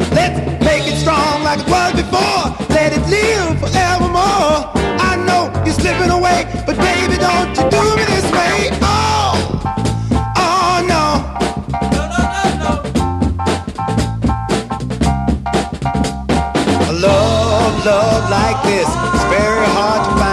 Let's make it strong like it was before. Let it live forevermore. I know you're slipping away, but baby, don't you do me this way. Oh, oh no. No, no, no, no. A love like this is very hard to find.